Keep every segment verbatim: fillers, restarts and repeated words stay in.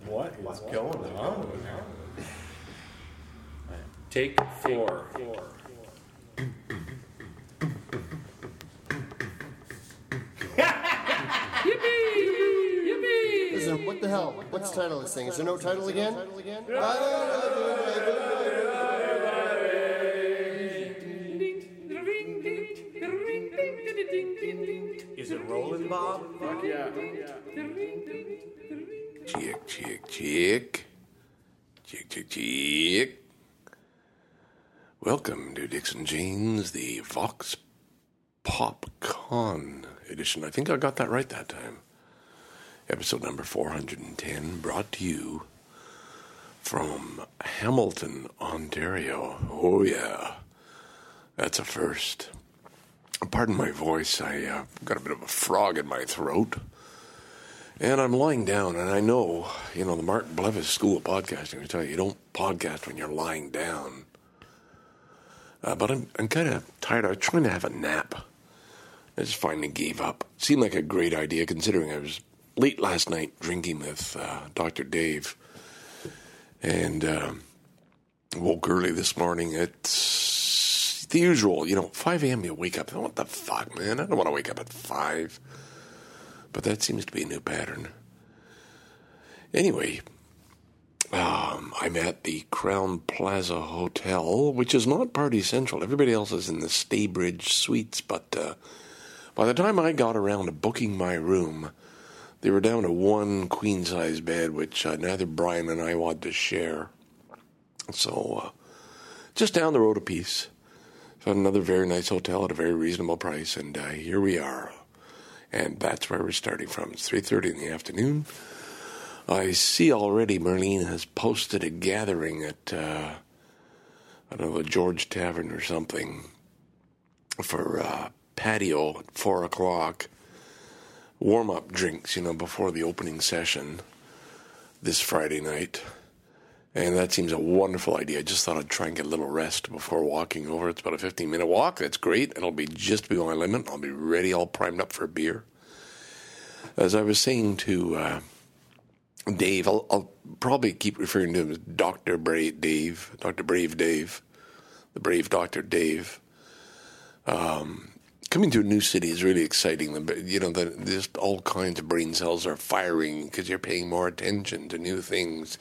What is going on? Take four. Listen, what the hell? What's the title of this thing? Is there no title again? Is it rolling, Bob? Fuck yeah. Chick, chick, chick. Chick, chick, chick. Welcome to Dixon Jane's, the Vox Pop Con edition. I think I got that right that time. Episode number four hundred ten, brought to you from Hamilton, Ontario. Oh, yeah. That's a first. Pardon my voice. I uh, got a bit of a frog in my throat. And I'm lying down, and I know, you know, the Mark Blevis School of Podcasting, I tell you, you don't podcast when you're lying down. Uh, but I'm I'm kind of tired. I was trying to have a nap. I just finally gave up. Seemed like a great idea, considering I was late last night drinking with uh, Doctor Dave. And uh, woke early this morning. It's the usual, you know, five a.m. you wake up. What the fuck, man? I don't want to wake up at five. But that seems to be a new pattern. Anyway, um, I'm at the Crown Plaza Hotel, which is not Party Central. Everybody else is in the Staybridge Suites. But uh, by the time I got around to booking my room, they were down to one queen-size bed, which uh, neither Brian and I wanted to share. So, uh, just down the road a piece. Found another very nice hotel at a very reasonable price, and uh, here we are. And that's where we're starting from. It's three thirty in the afternoon. I see already Marlene has posted a gathering at, uh, I don't know, the George Tavern or something for uh, patio at four o'clock. Warm-up drinks, you know, before the opening session this Friday night. And that seems a wonderful idea. I just thought I'd try and get a little rest before walking over. It's about a fifteen-minute walk. That's great. It'll be just below my limit. I'll be ready, all primed up for a beer. As I was saying to uh, Dave, I'll, I'll probably keep referring to him as Doctor Brave Dave, Doctor Brave Dave, the brave Doctor Dave. Um, coming to a new city is really exciting. You know, the, just all kinds of brain cells are firing because you're paying more attention to new things.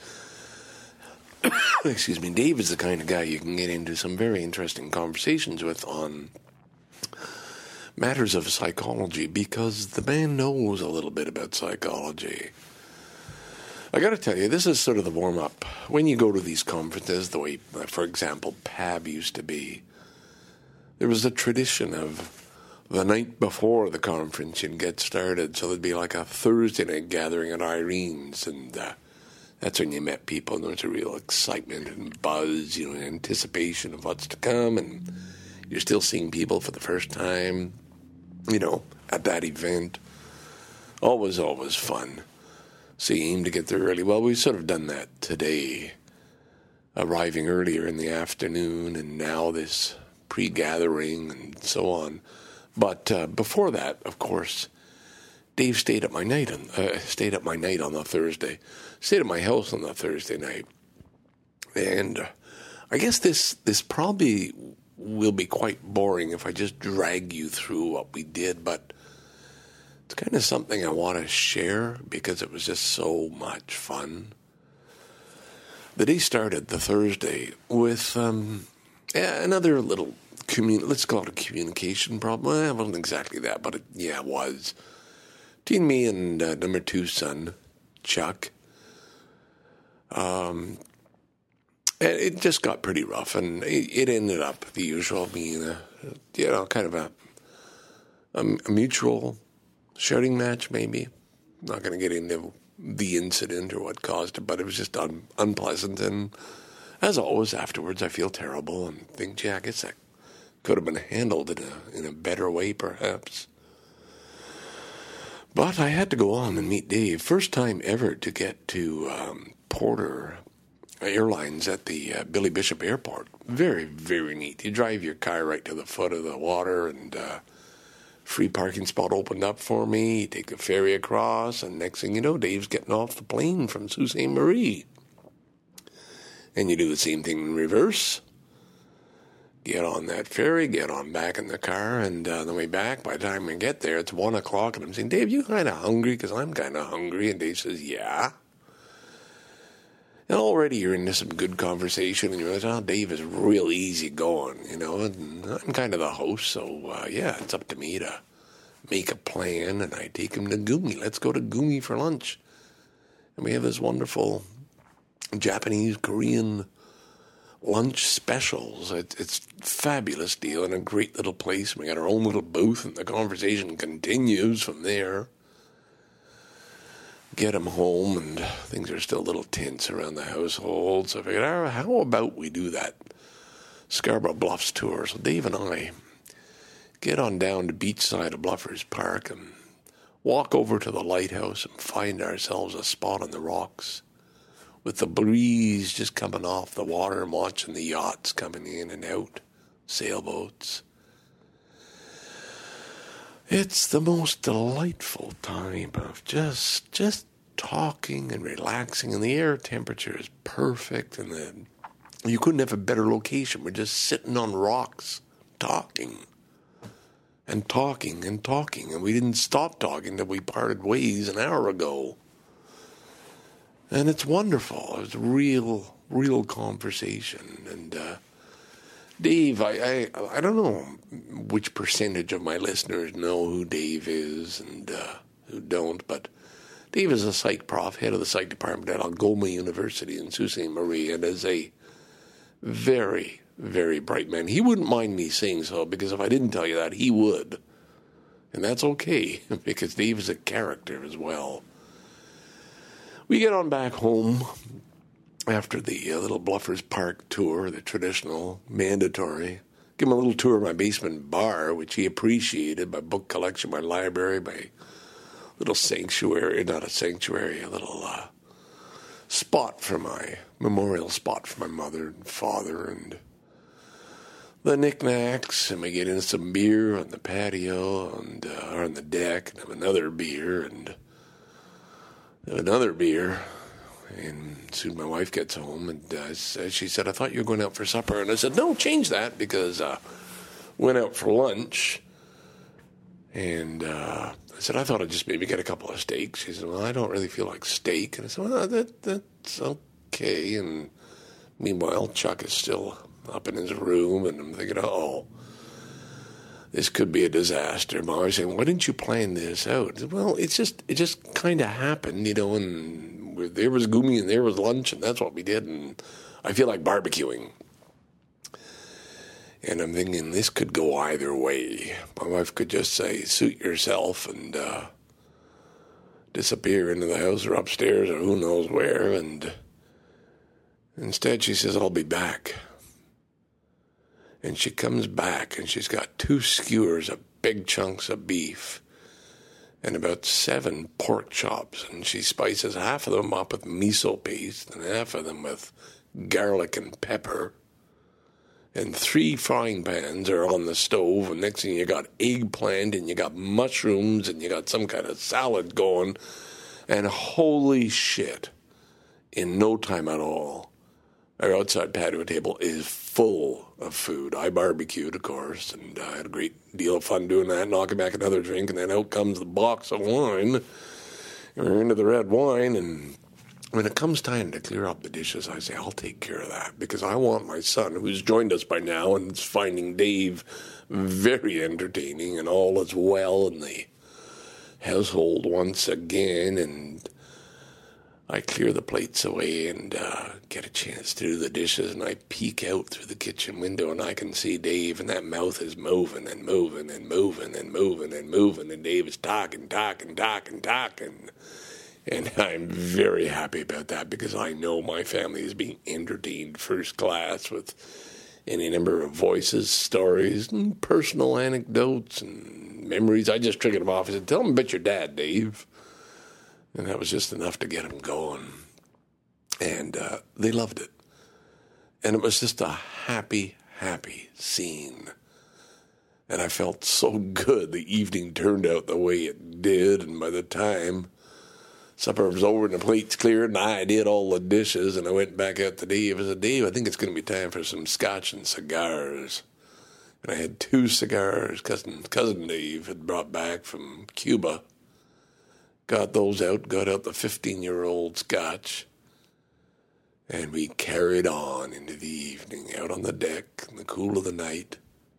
Excuse me, Dave is the kind of guy you can get into some very interesting conversations with on matters of psychology because the man knows a little bit about psychology. I got to tell you, this is sort of the warm-up. When you go to these conferences, the way, for example, P A B used to be, there was a tradition of the night before the conference you'd get started, so there'd be like a Thursday night gathering at Irene's, and uh, that's when you met people, and there was a real excitement and buzz, you know, anticipation of what's to come, and you're still seeing people for the first time, you know, at that event. Always, always fun. So you aim to get there early. Well, we've sort of done that today, arriving earlier in the afternoon, and now this pre-gathering and so on. But uh, before that, of course, Dave stayed at my night on uh, stayed at my night on the Thursday. Stayed at my house on the Thursday night, and uh, I guess this this probably will be quite boring if I just drag you through what we did. But it's kind of something I want to share because it was just so much fun. The day started the Thursday with um, another little commun- let's call it a communication problem. Well, it wasn't exactly that, but it, yeah, it was. Between me and uh, number two son, Chuck, um, it just got pretty rough, and it, it ended up the usual being a, you know, kind of a, a, a mutual shouting match, maybe. Not going to get into the incident or what caused it, but it was just un, unpleasant, and as always, afterwards, I feel terrible and think, gee, I guess that could have been handled in a in a better way, perhaps. But I had to go on and meet Dave. First time ever to get to um, Porter Airlines at the uh, Billy Bishop Airport. Very, very neat. You drive your car right to the foot of the water, and uh, free parking spot opened up for me. You take the ferry across, and next thing you know, Dave's getting off the plane from Sault Ste. Marie. And you do the same thing in reverse. Get on that ferry, get on back in the car, and uh, on the way back, by the time we get there, it's one o'clock, and I'm saying, Dave, you kind of hungry? Because I'm kind of hungry. And Dave says, yeah. And already you're into some good conversation, and you realize, oh, Dave is real easy going, you know, and I'm kind of the host, so, uh, yeah, it's up to me to make a plan, and I take him to Gumi. Let's go to Gumi for lunch. And we have this wonderful Japanese, Korean lunch specials. It, it's a fabulous deal and a great little place. We got our own little booth, and the conversation continues from there. Get him home, and things are still a little tense around the household. So I figured, oh, how about we do that Scarborough Bluffs tour? So Dave and I get on down to beachside of Bluffers Park and walk over to the lighthouse and find ourselves a spot on the rocks with the breeze just coming off the water and watching the yachts coming in and out, sailboats. It's the most delightful time of just just talking and relaxing, and the air temperature is perfect, and the, you couldn't have a better location. We're just sitting on rocks talking and talking and talking, and we didn't stop talking until we parted ways an hour ago. And it's wonderful. It's real, real conversation, and uh, Dave, I, I I don't know which percentage of my listeners know who Dave is and uh, who don't, but Dave is a psych prof, head of the psych department at Algoma University in Sault Ste. Marie, and is a very, very bright man. He wouldn't mind me saying so, because if I didn't tell you that, he would. And that's okay, because Dave is a character as well. We get on back home after the uh, little Bluffers Park tour, the traditional, mandatory. Give him a little tour of my basement bar, which he appreciated, my book collection, my library, my little sanctuary, not a sanctuary, a little uh, spot for my, memorial spot for my mother and father, and the knickknacks, and we get in some beer on the patio, and uh, or on the deck, and have another beer, and another beer. And soon my wife gets home, and uh, she said, I thought you were going out for supper. And I said, no, change that, because uh, went out for lunch. And uh, I said, I thought I'd just maybe get a couple of steaks. She said, well, I don't really feel like steak. And I said, well, that, that's okay. And meanwhile, Chuck is still up in his room, and I'm thinking, oh, this could be a disaster. Mom was saying, why didn't you plan this out? I said, well, it's just, it just kind of happened, you know, and there was Gumi and there was lunch, and that's what we did, and I feel like barbecuing. And I'm thinking, this could go either way. My wife could just say, suit yourself, and uh, disappear into the house or upstairs or who knows where, and instead she says, I'll be back. And she comes back, and she's got two skewers of big chunks of beef and about seven pork chops, and she spices half of them up with miso paste and half of them with garlic and pepper. And three frying pans are on the stove, and next thing you got eggplant, and you got mushrooms, and you got some kind of salad going, and holy shit, in no time at all, our outside patio table is full of food. I barbecued, of course, and I had a great deal of fun doing that, knocking back another drink, and then out comes the box of wine. And we're into the red wine, and when it comes time to clear up the dishes, I say, I'll take care of that, because I want my son, who's joined us by now and is finding Dave very entertaining, and all is well in the household once again, and I clear the plates away and uh, get a chance to do the dishes, and I peek out through the kitchen window, and I can see Dave, and that mouth is moving and moving and moving and moving and moving, and Dave is talking, talking, talking, talking. And I'm very happy about that, because I know my family is being entertained first class with any number of voices, stories, and personal anecdotes and memories. I just triggered him off. I said, tell him about your dad, Dave. And that was just enough to get him going. And uh, they loved it. And it was just a happy, happy scene. And I felt so good the evening turned out the way it did, and by the time supper was over and the plates cleared and I did all the dishes and I went back out to Dave, I said, Dave, I think it's going to be time for some scotch and cigars. And I had two cigars cousin, cousin Dave had brought back from Cuba. Got those out, got out the fifteen-year-old scotch, and we carried on into the evening, out on the deck in the cool of the night.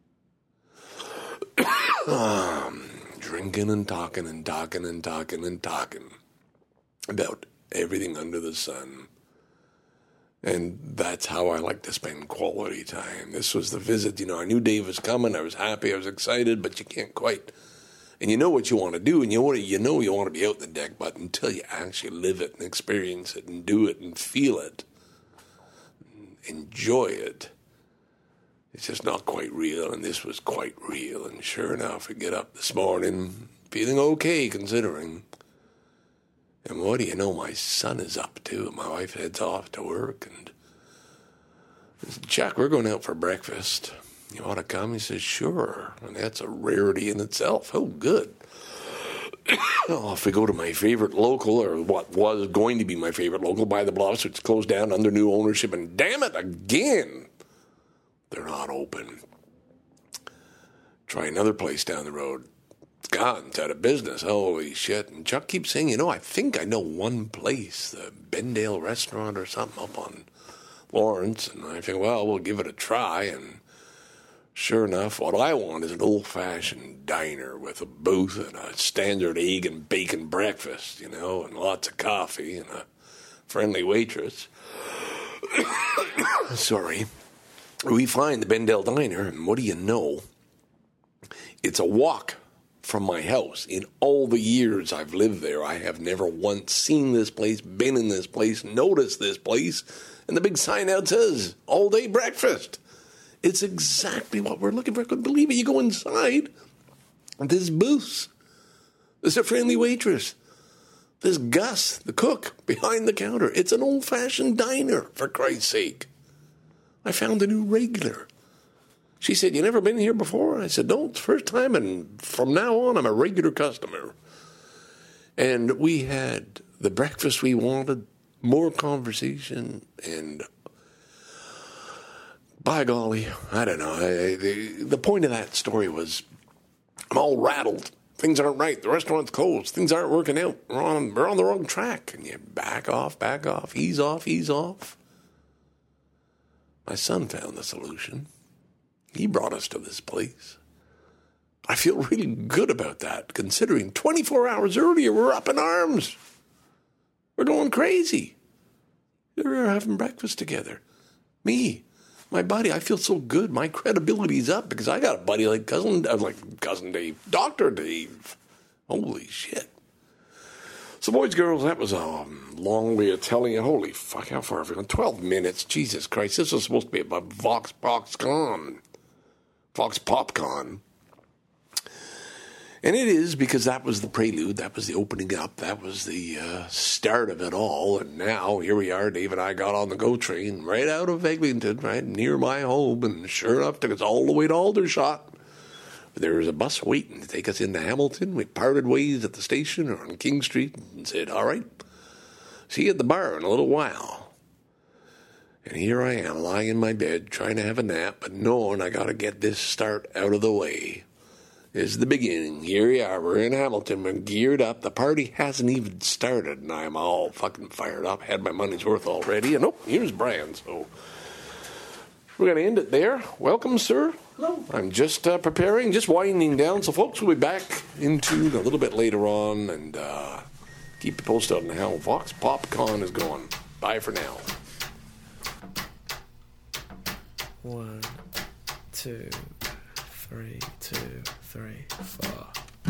um, drinking and talking and talking and talking and talking about everything under the sun. And that's how I like to spend quality time. This was the visit. You know, I knew Dave was coming. I was happy. I was excited, but you can't quite. And you know what you want to do, and you know, you know you want to be out the deck, but until you actually live it and experience it and do it and feel it, enjoy it, it's just not quite real, and this was quite real. And sure enough, I get up this morning feeling okay, considering. And what do you know, my son is up too. My wife heads off to work, and I said, Chuck, we're going out for breakfast. You want to come? He says, sure. And that's a rarity in itself. Oh, good. Off we go to my favorite local, or what was going to be my favorite local, By the Bluffs, which closed down under new ownership, and damn it, again, they're not open. Try another place down the road. It's gone. It's out of business. Holy shit. And Chuck keeps saying, you know, I think I know one place, the Bendale Restaurant or something up on Lawrence. And I think, well, we'll give it a try. And sure enough, what I want is an old-fashioned diner with a booth and a standard egg and bacon breakfast, you know, and lots of coffee and a friendly waitress. Sorry. We find the Bendale Diner, and what do you know? It's a walk from my house. In all the years I've lived there, I have never once seen this place, been in this place, noticed this place, and the big sign out says, all-day breakfast. It's exactly what we're looking for. I couldn't believe it. You go inside, there's booths. There's a friendly waitress. There's Gus, the cook, behind the counter. It's an old-fashioned diner, for Christ's sake. I found a new regular. She said, you never been here before? I said, no, it's the first time, and from now on, I'm a regular customer. And we had the breakfast we wanted, more conversation, and by golly, I don't know. I, the, the point of that story was I'm all rattled. Things aren't right. The restaurant's closed. Things aren't working out. We're on, we're on the wrong track. And you back off, back off, ease off, ease off. My son found the solution. He brought us to this place. I feel really good about that, considering twenty-four hours earlier we're up in arms. We're going crazy. We're having breakfast together. Me, my buddy, I feel so good. My credibility's up because I got a buddy like cousin, uh, like cousin Dave, Doctor Dave. Holy shit. So, boys, girls, that was a long way of telling you. Holy fuck, how far have we gone? twelve minutes. Jesus Christ, this was supposed to be about Vox PopCon. Vox PopCon. And it is because that was the prelude. That was the opening up. That was the uh, start of it all. And now, here we are. Dave and I got on the GO train right out of Eglinton, right near my home. And sure enough, took us all the way to Aldershot. There was a bus waiting to take us into Hamilton. We parted ways at the station or on King Street and said, all right, see you at the bar in a little while. And here I am lying in my bed trying to have a nap, but knowing I got to get this start out of the way. This is the beginning. Here we are. We're in Hamilton. We're geared up. The party hasn't even started, and I'm all fucking fired up. Had my money's worth already. And oh, here's Brian. So we're going to end it there. Welcome, sir. Hello. I'm just uh, preparing, just winding down. So, folks, we'll be back into a little bit later on, and uh, keep you posted on how Vox PopCon is going. Bye for now. One, two, three, two, three, four.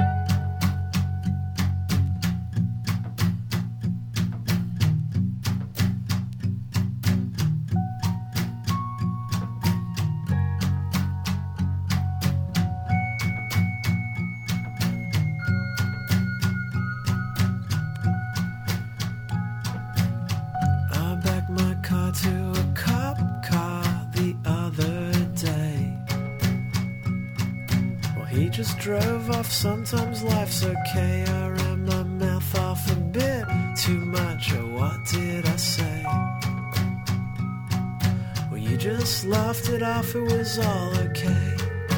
I backed my car to a cop car the other day. just drove off. Sometimes life's okay. I ran my mouth off a bit too much. Oh, what did I say? Well, you just laughed it off. It was all okay.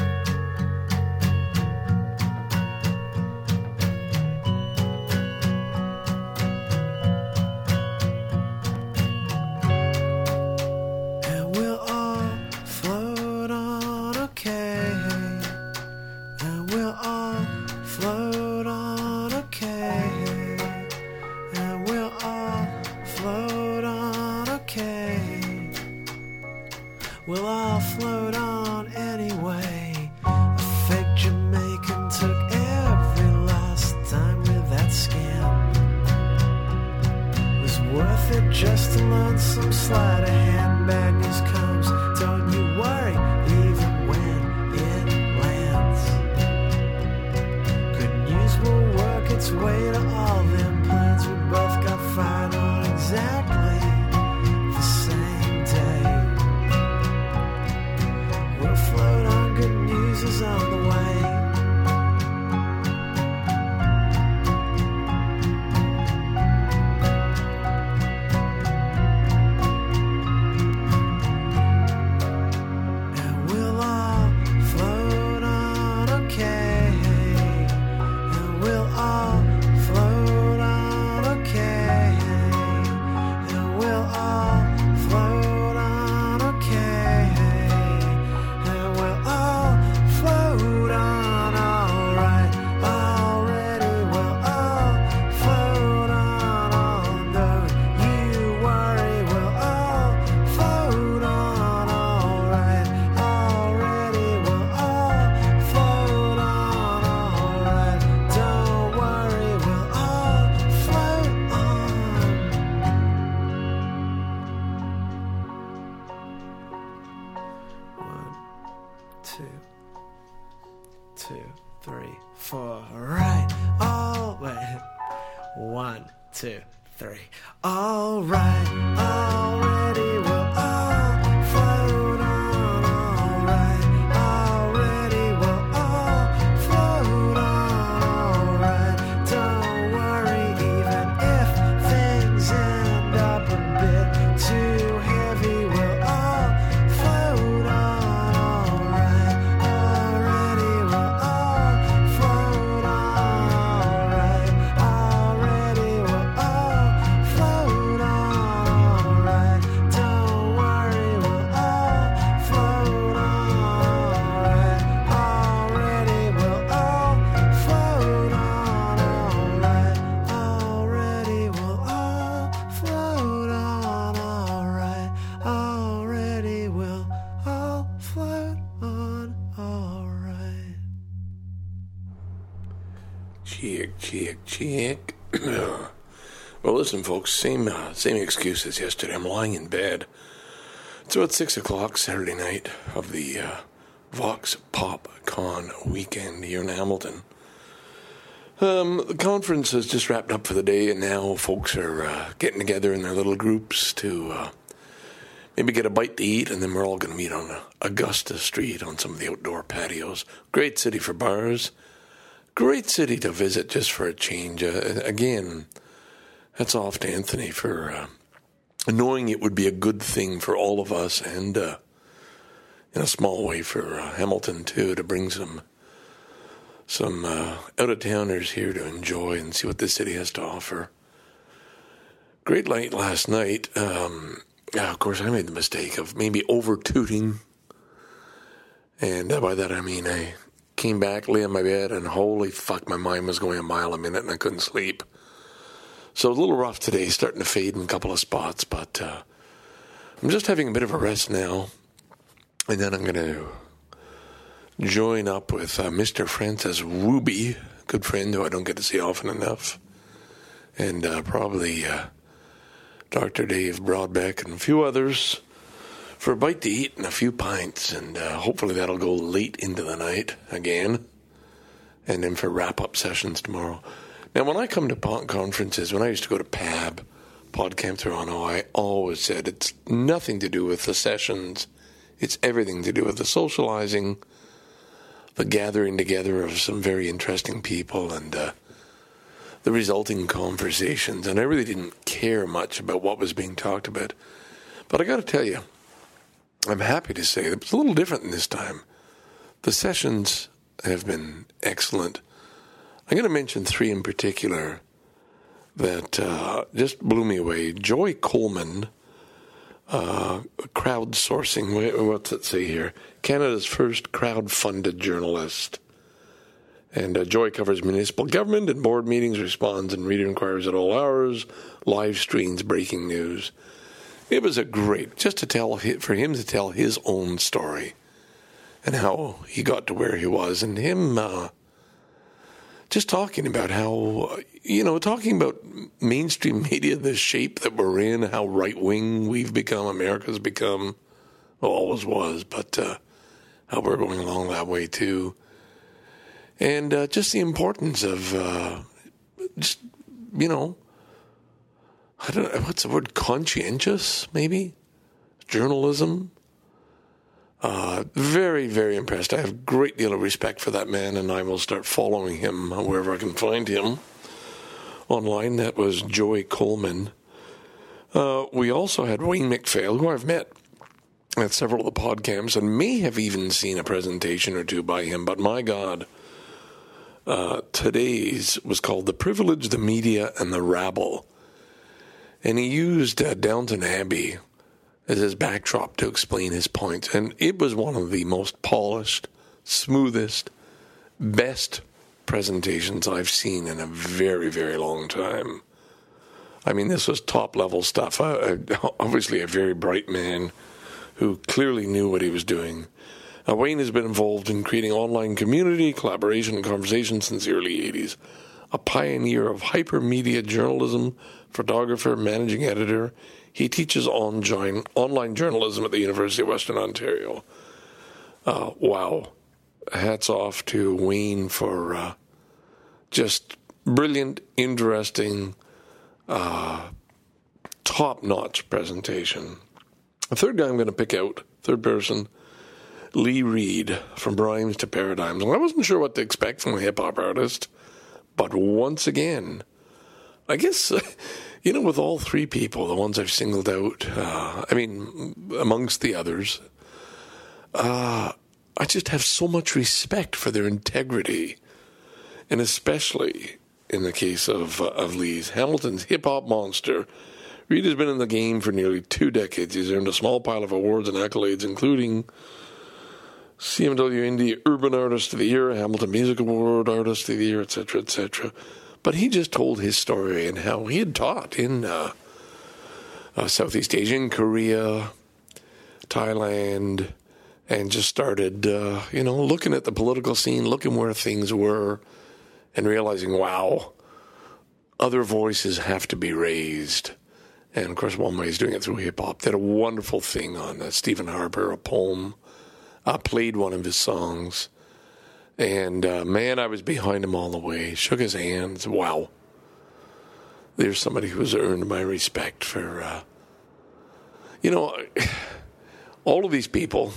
Cheek, cheek, cheek. Well, listen, folks, same uh, same excuse as yesterday. I'm lying in bed. It's about six o'clock Saturday night of the uh, Vox Pop Con weekend here in Hamilton. Um, the conference has just wrapped up for the day, and now folks are uh, getting together in their little groups to uh, maybe get a bite to eat, and then we're all going to meet on uh, Augusta Street on some of the outdoor patios. Great city for bars. Great city to visit just for a change. Uh, again, hats off to Anthony for uh, knowing it would be a good thing for all of us, and uh, in a small way for uh, Hamilton too, to bring some some uh, out-of-towners here to enjoy and see what this city has to offer. Great night last night. Um, yeah, of course, I made the mistake of maybe over-tooting, and uh, by that I mean I came back, lay on my bed, and holy fuck, my mind was going a mile a minute, and I couldn't sleep. So it was a little rough today, starting to fade in a couple of spots, but uh, I'm just having a bit of a rest now, and then I'm going to join up with uh, Mister Francis Ruby, good friend who I don't get to see often enough, and uh, probably uh, Doctor Dave Broadbeck and a few others for a bite to eat and a few pints, and uh, hopefully that'll go late into the night again, and then for wrap-up sessions tomorrow. Now, when I come to pod conferences, when I used to go to P A B, PodCamp Toronto, I always said it's nothing to do with the sessions. It's everything to do with the socializing, the gathering together of some very interesting people and uh, the resulting conversations. And I really didn't care much about what was being talked about. But I got to tell you, I'm happy to say that it was a little different this time. The sessions have been excellent. I'm going to mention three in particular that uh, just blew me away. Joy Coleman, uh, crowdsourcing, what's it say here? Canada's first crowd-funded journalist. And uh, Joy covers municipal government and board meetings, responds and reader inquiries at all hours, live streams breaking news. It was a great, just to tell, for him to tell his own story and how he got to where he was, and him uh, just talking about how, you know, talking about mainstream media, the shape that we're in, how right-wing we've become, America's become, well, always was, but uh, how we're going along that way too. And uh, just the importance of uh, just, you know, I don't know, what's the word, conscientious, maybe? Journalism. Uh, very, very impressed. I have a great deal of respect for that man, and I will start following him wherever I can find him online. That was Joy Coleman. Uh, we also had Wayne McPhail, who I've met at several of the podcamps, and may have even seen a presentation or two by him, but my God, uh, today's was called The Privilege, the Media, and the Rabble. And he used uh, Downton Abbey as his backdrop to explain his points. And it was one of the most polished, smoothest, best presentations I've seen in a very, very long time. I mean, this was top-level stuff. Uh, obviously a very bright man who clearly knew what he was doing. Uh, Wayne has been involved in creating online community, collaboration, and conversation since the early eighties. A pioneer of hypermedia journalism, photographer, managing editor. He teaches on join, online journalism at the University of Western Ontario. Uh, wow. Hats off to Wayne for uh, just brilliant, interesting, uh, top-notch presentation. The third guy I'm going to pick out, third person, Lee Reed, From Rhymes to Paradigms. And I wasn't sure what to expect from a hip-hop artist, but once again, I guess, uh, you know, with all three people, the ones I've singled out, uh, I mean, amongst the others, uh, I just have so much respect for their integrity, and especially in the case of, uh, of Lee's, Hamilton's hip-hop monster. Reed has been in the game for nearly two decades. He's earned a small pile of awards and accolades, including C M W Indie Urban Artist of the Year, Hamilton Music Award Artist of the Year, et cetera, et cetera. But he just told his story and how he had taught in uh, uh, Southeast Asia, in Korea, Thailand, and just started, uh, you know, looking at the political scene, looking where things were, and realizing, wow, other voices have to be raised. And, of course, one way he's doing it through hip-hop. Did a wonderful thing on uh, Stephen Harper, a poem. I played one of his songs. And, uh, man, I was behind him all the way. Shook his hands. Wow. There's somebody who's earned my respect for, uh, you know, all of these people.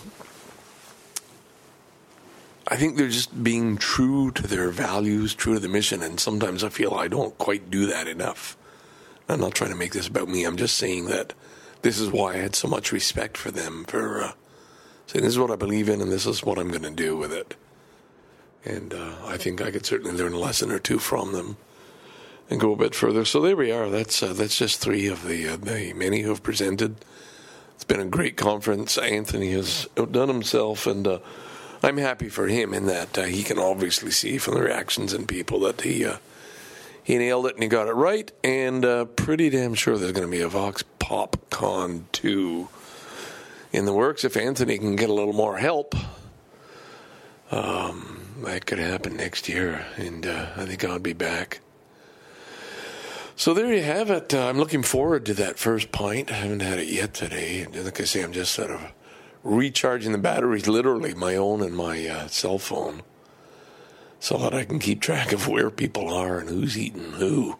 I think they're just being true to their values, true to the mission. And sometimes I feel I don't quite do that enough. I'm not trying to make this about me. I'm just saying that this is why I had so much respect for them, for uh, saying this is what I believe in and this is what I'm going to do with it. And uh, I think I could certainly learn a lesson or two from them and go a bit further. So there we are. That's uh, that's just three of the, uh, the many who have presented. It's been a great conference. Anthony has outdone himself, and uh, I'm happy for him in that uh, he can obviously see from the reactions in people that he... Uh, He nailed it and he got it right, and uh, pretty damn sure there's going to be a Vox Pop Con two in the works. If Anthony can get a little more help, um, that could happen next year, and uh, I think I'll be back. So there you have it. Uh, I'm looking forward to that first pint. I haven't had it yet today. Like I say, I'm just sort of recharging the batteries, literally my own and my uh, cell phone, so that I can keep track of where people are and who's eating who.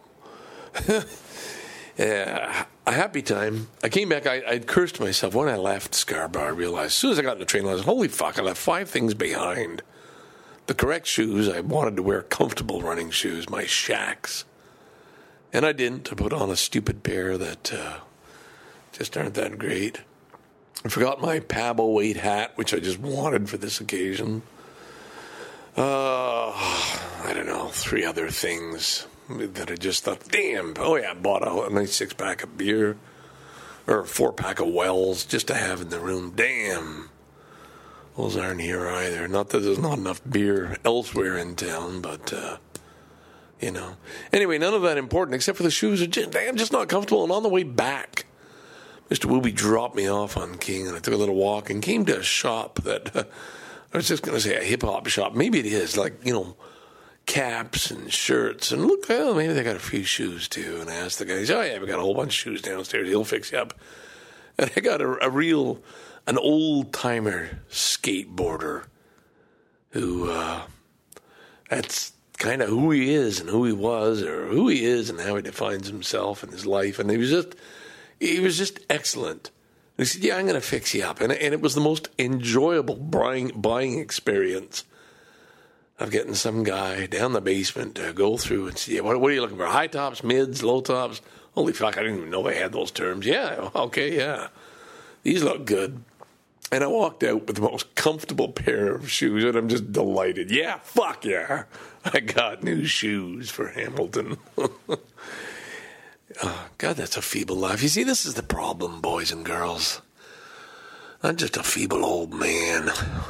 Yeah, a happy time. I came back, I, I'd cursed myself. When I left Scarborough, I realized, as soon as I got in the train, I was, holy fuck, I left five things behind the correct shoes. I wanted to wear comfortable running shoes, my Shacks. And I didn't. I put on a stupid pair that uh, just aren't that great. I forgot my Pablo weight hat, which I just wanted for this occasion. Uh, I don't know, three other things that I just thought, damn, oh yeah, I bought a, a nice six-pack of beer, or a four-pack of Wells, just to have in the room. Damn, those aren't here either. Not that there's not enough beer elsewhere in town, but, uh, you know. Anyway, none of that important, except for the shoes are just, damn, just not comfortable. And on the way back, Mister Wooby dropped me off on King, and I took a little walk and came to a shop that... Uh, I was just going to say a hip-hop shop. Maybe it is, like, you know, caps and shirts. And look, well, maybe they got a few shoes, too. And I asked the guy, he said, oh, yeah, we got a whole bunch of shoes downstairs. He'll fix you up. And I got a, a real, an old-timer skateboarder who, uh, that's kind of who he is and who he was, or who he is and how he defines himself and his life. And he was just, he was just excellent. He said, yeah, I'm going to fix you up. And, and it was the most enjoyable buying, buying experience of getting some guy down the basement to go through and see, what, what are you looking for? High tops, mids, low tops? Holy fuck, I didn't even know they had those terms. Yeah, okay, yeah. These look good. And I walked out with the most comfortable pair of shoes, and I'm just delighted. Yeah, fuck yeah. I got new shoes for Hamilton. Oh, God, that's a feeble life. You see, this is the problem, boys and girls. I'm just a feeble old man.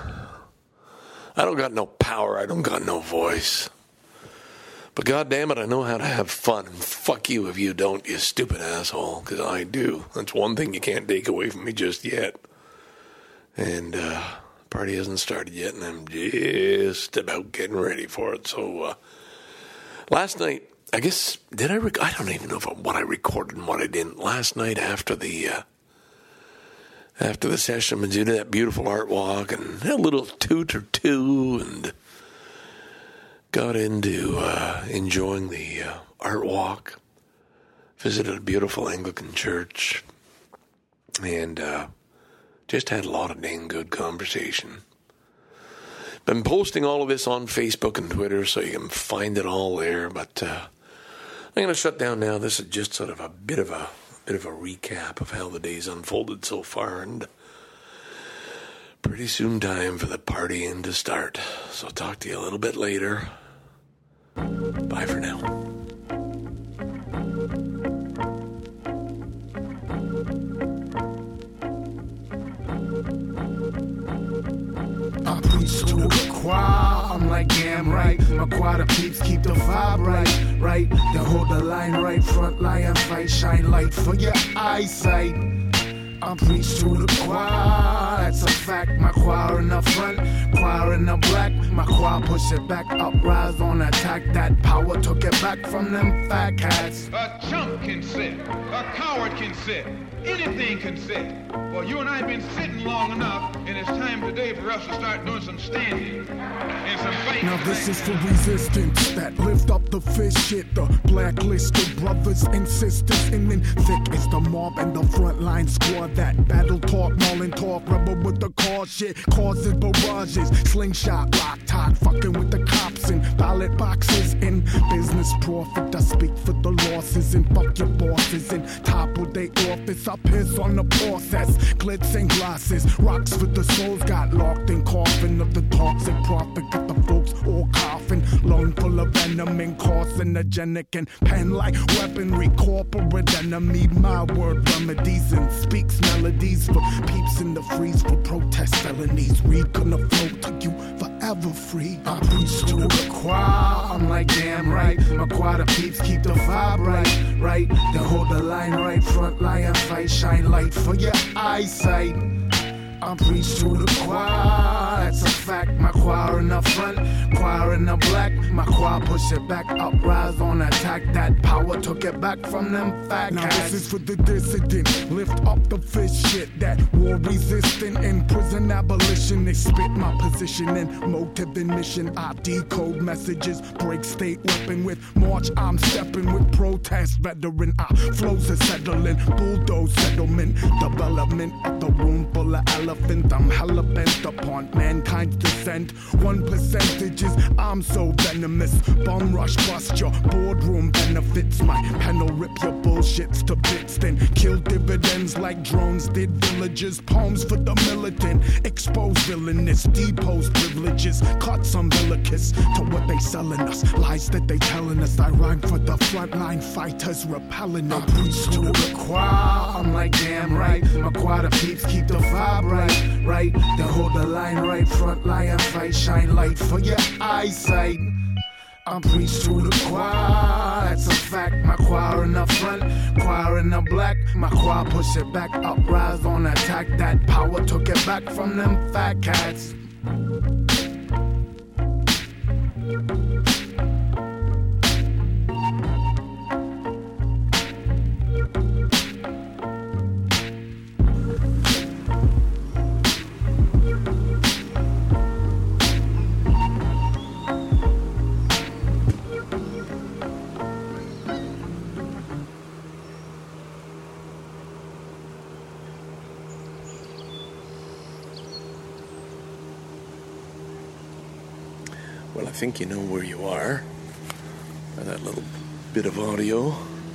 I don't got no power. I don't got no voice. But God damn it, I know how to have fun. And fuck you if you don't, you stupid asshole, because I do. That's one thing you can't take away from me just yet. And uh, the party hasn't started yet, and I'm just about getting ready for it. So uh, last night, I guess, did I, rec- I don't even know if I, what I recorded and what I didn't. Last night after the, uh, after the session, we did that beautiful art walk and a little toot or two and got into uh, enjoying the uh, art walk. Visited a beautiful Anglican church and uh, just had a lot of dang good conversation. Been posting all of this on Facebook and Twitter so you can find it all there, but uh, I'm going to shut down now. This is just sort of a bit of a bit of a recap of how the day's unfolded so far, and pretty soon time for the partying to start. So I'll talk to you a little bit later. Bye for now. I preach to the choir, I'm like damn right. My choir peeps keep the vibe right, right. They hold the line right, front line fight, shine light for your eyesight. I preach to the choir, that's a fact. My choir in the front, choir in the black. My choir push it back, uprise on attack. That power took it back from them fat cats. A chump can sit, a coward can sit, anything can sit. Well, you and I have been sitting long enough, and it's time today for us to start doing some standing and some fighting. Now this is for resistance that lift up the fish shit. The blacklisted brothers and sisters, and then thick is the mob and the frontline squad. That battle talk, mauling talk, rebel with the car shit, causes barrages, slingshot, lock, talk, fucking with the cops and ballot boxes and business profit. I speak for the losses and fuck your bosses and topple they office. I piss on the process, glitz and glasses, rocks for the souls got locked in coffin of the toxic prophet. Get the folks all coughing, lung full of venom and carcinogenic and pen like weaponry, corporate enemy. My word remedies and speaks melodies for peeps in the freeze for protest felonies. Read gonna float to you forever free. I preach to the choir, I'm like damn right. My choir peeps keep the vibe right, right. They hold the line right, front line fight, shine light for your eyesight. I preach to the choir, that's a fact. My choir in the front, choir in the black. My choir push it back, uprise on attack. That power took it back from them fat cats. Now this is for the dissident, lift up the fish shit. That war resistant in prison abolition. They spit my position and motive and mission. I decode messages, break state weapon with march. I'm stepping with protest veteran. I flows are settling, bulldoze settlement, development of the room full of elements. elephant. I'm hella bent upon mankind's descent. One percentage is I'm so venomous. Bum rush bust your boardroom benefits. My pen will rip your bullshits to bits, then kill dividends like drones did villagers. Poems for the militant, expose villainous, depose privileges, cut some villicus to what they selling us, lies that they telling us. I rhyme for the frontline fighters repelling. I preach to the choir, I'm like damn right. My choir peeps keep the vibe right, right. They hold the line right, front line fight, shine light for your eyesight. I preach to the choir, that's a fact. My choir in the front, choir in the black. My choir push it back, uprise on attack. That power took it back from them fat cats. Well, I think you know where you are by that little bit of audio.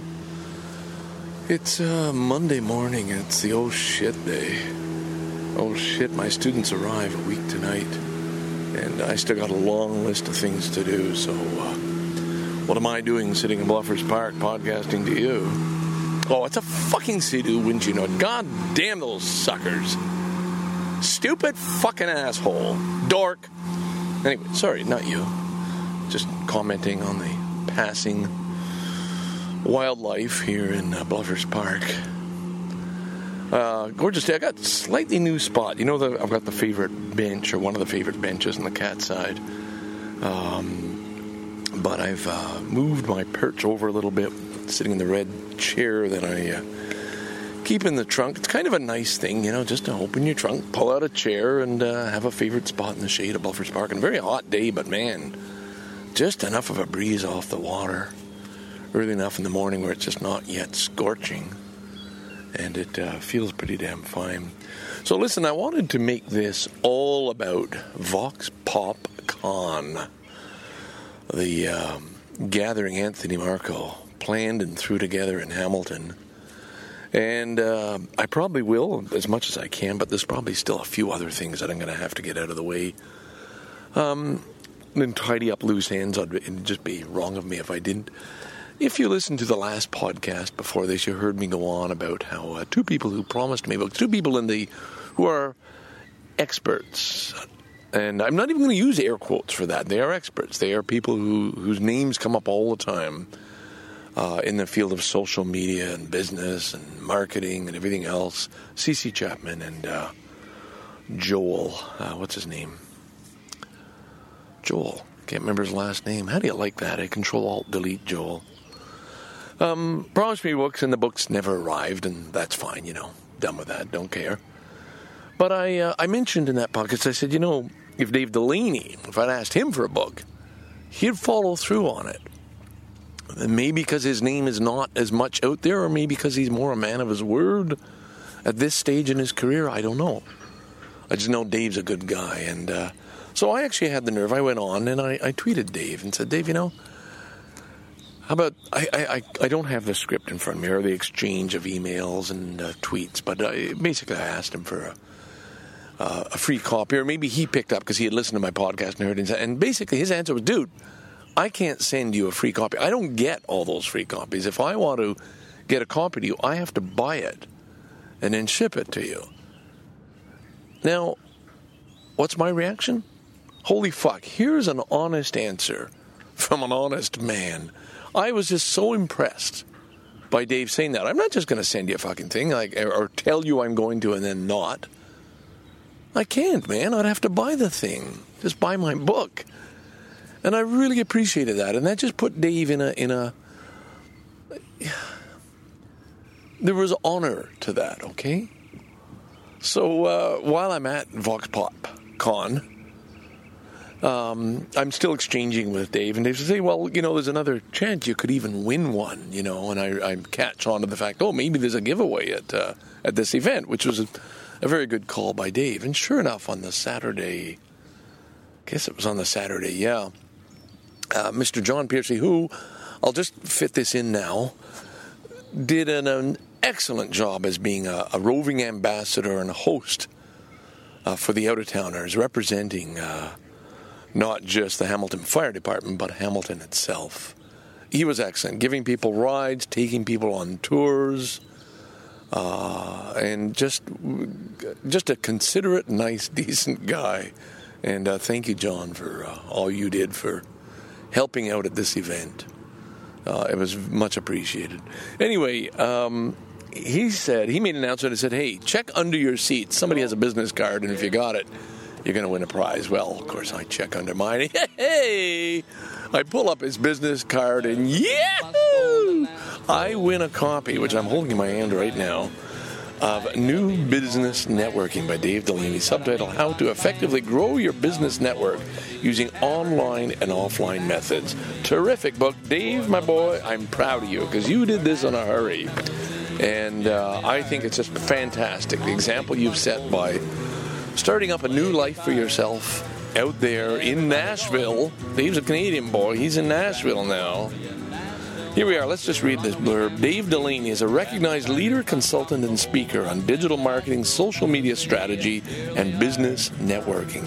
It's uh, Monday morning, and it's the oh shit day. Oh shit, my students arrive a week tonight, and I still got a long list of things to do, so uh, what am I doing sitting in Bluffers Park podcasting to you? Oh, it's a fucking Sea-Doo, wouldn't you know it? God damn those suckers. Stupid fucking asshole. Dork. Anyway, sorry, not you. Just commenting on the passing wildlife here in uh, Bluffers Park. Uh, gorgeous day. I got a slightly new spot. You know, the, I've got the favorite bench, or one of the favorite benches on the cat side. Um, but I've uh, moved my perch over a little bit, sitting in the red chair that I uh, keep in the trunk. It's kind of a nice thing, you know, just to open your trunk, pull out a chair, and uh, have a favorite spot in the shade of Bluffers Park. And a very hot day, but man, just enough of a breeze off the water. Early enough in the morning where it's just not yet scorching. And it uh, feels pretty damn fine. So listen, I wanted to make this all about Vox Pop Con. The uh, gathering Anthony Marco planned and threw together in Hamilton. And uh, I probably will, as much as I can, but there's probably still a few other things that I'm going to have to get out of the way. Um, and tidy up loose ends. It'd just be wrong of me if I didn't. If you listened to the last podcast before this, you heard me go on about how uh, two people who promised me books, two people in the who are experts, and I'm not even going to use air quotes for that. They are experts. They are people who whose names come up all the time uh, in the field of social media and business and marketing and everything else. C C Chapman and uh, Joel. Uh, what's his name? Joel. Can't remember his last name. How do you like that? I Control-Alt-Delete Joel. Um, promised me books, and the books never arrived, and that's fine, you know. Done with that, don't care. But I uh, I mentioned in that podcast, I said, you know, if Dave Delaney, if I'd asked him for a book, he'd follow through on it. And maybe because his name is not as much out there, or maybe because he's more a man of his word at this stage in his career, I don't know. I just know Dave's a good guy, and uh, so I actually had the nerve. I went on, and I, I tweeted Dave and said, Dave, you know, how about, I, I, I don't have the script in front of me, or the exchange of emails and uh, tweets, but I, basically I asked him for a, uh, a free copy, or maybe he picked up because he had listened to my podcast and heard it, and basically his answer was, dude, I can't send you a free copy. I don't get all those free copies. If I want to get a copy to you, I have to buy it and then ship it to you. Now, what's my reaction? Holy fuck, here's an honest answer from an honest man. I was just so impressed by Dave saying that. I'm not just going to send you a fucking thing, like, or tell you I'm going to and then not. I can't, man. I'd have to buy the thing. Just buy my book. And I really appreciated that. And that just put Dave in a... in a. There was honor to that, okay? So uh, while I'm at Vox Pop Con... Um, I'm still exchanging with Dave, and Dave says, hey, well, you know, there's another chance you could even win one, you know, and I, I catch on to the fact, oh, maybe there's a giveaway at uh, at this event, which was a very good call by Dave. And sure enough, on the Saturday, I guess it was on the Saturday, yeah, uh, Mister John Piercy, who, I'll just fit this in now, did an, an excellent job as being a, a roving ambassador and a host uh, for the out-of-towners, representing uh, not just the Hamilton Fire Department, but Hamilton itself. He was excellent, giving people rides, taking people on tours, uh, and just just a considerate, nice, decent guy. And uh, thank you, John, for uh, all you did for helping out at this event. Uh, it was much appreciated. Anyway, um, he said, he made an announcement and said, hey, check under your seat. Somebody has a business card, and if you got it, you're going to win a prize. Well, of course, I check under mine. Hey! I pull up his business card, and yahoo! I win a copy, which I'm holding in my hand right now, of New Business Networking by Dave Delaney, subtitle, How to Effectively Grow Your Business Network Using Online and Offline Methods. Terrific book. Dave, my boy, I'm proud of you, because you did this in a hurry. And uh, I think it's just fantastic. The example you've set by starting up a new life for yourself out there in Nashville. Dave's a Canadian boy. He's in Nashville now. Here we are. Let's just read this blurb. Dave Delaney is a recognized leader, consultant, and speaker on digital marketing, social media strategy, and business networking.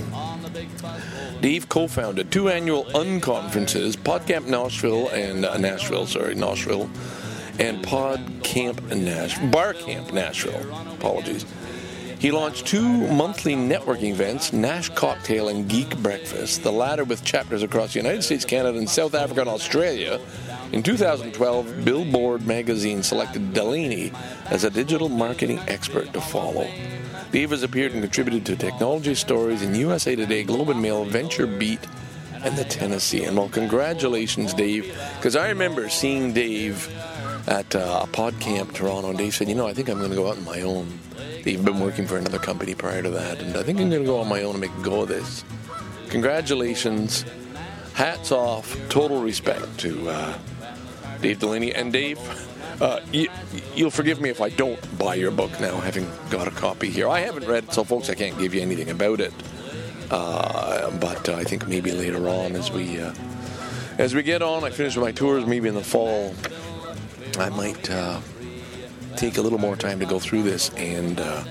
Dave co-founded two annual unconferences, PodCamp Nashville and uh, Nashville, sorry, Nashville, and PodCamp Nash, Barcamp Nashville. Apologies. He launched two monthly networking events, Nash Cocktail and Geek Breakfast, the latter with chapters across the United States, Canada, and South Africa and Australia. In two thousand twelve, Billboard magazine selected Delaney as a digital marketing expert to follow. Dave has appeared and contributed to Technology Stories in U S A Today, Globe and Mail, Venture Beat, and the Tennessean. Well, congratulations, Dave, because I remember seeing Dave at uh, PodCamp Toronto, and Dave said, you know, I think I'm going to go out on my own. They've been working for another company prior to that, and I think I'm going to go on my own and make a go of this. Congratulations. Hats off. Total respect to uh, Dave Delaney. And Dave, uh, you, you'll forgive me if I don't buy your book now, having got a copy here. I haven't read it, so folks, I can't give you anything about it. Uh, but uh, I think maybe later on, as we uh, as we get on, I finish with my tours, maybe in the fall, I might Uh, take a little more time to go through this and uh,